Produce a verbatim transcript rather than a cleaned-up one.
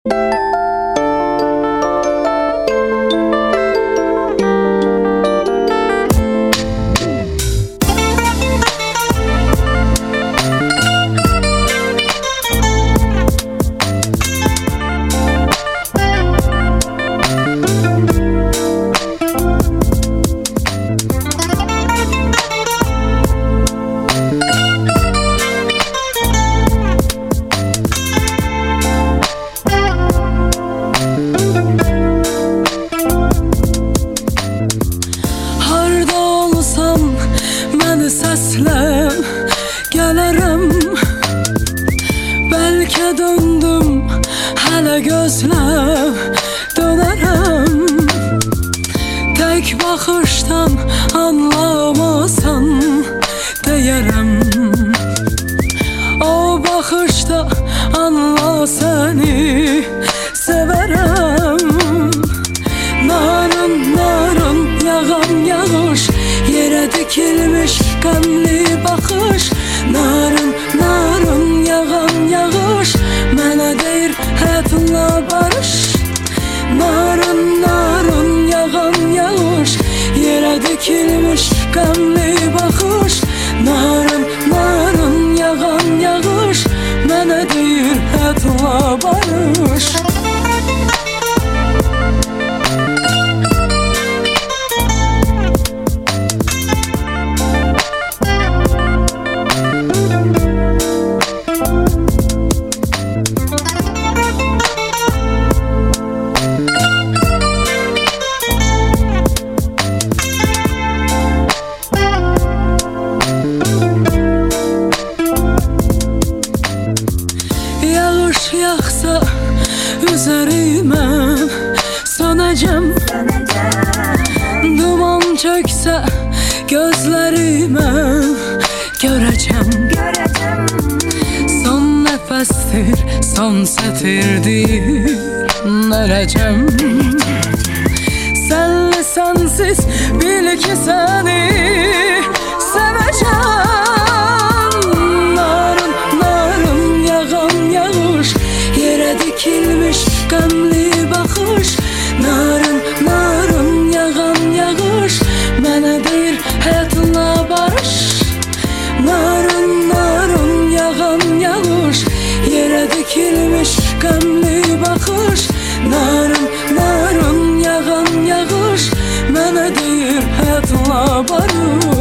Səsləm gələrəm, bəlkə döndüm, hələ gözləv dönərəm. Tək baxışdan anlamasan deyərəm, o baxışda anla səni sevərəm. Narın narın yağan yağış, yerə dikilmiş qəmli baxış. Narın narın yağan yağış, mənə deyir həyatınla barış. Narın narın yağan yağış, yerə dikilmiş qəmli baxış. Narın narın yağan yağış, mənə deyir həyatınla barış. Yaxsa üzərimə sönəcəm, duman çöksə gözlərimə görəcəm. Son nəfəsdir, son sətirdir, öləcəm. Sənli sənsiz bil ki səni sevəcəm. Dikilmiş qəmli baxış. Narın narın yağan yağış, mənə deyir həyatınla barış. Narın narın yağan yağış, yerə dikilmiş qəmli baxış. Narın narın yağan yağış, mənə deyir həyatınla barış.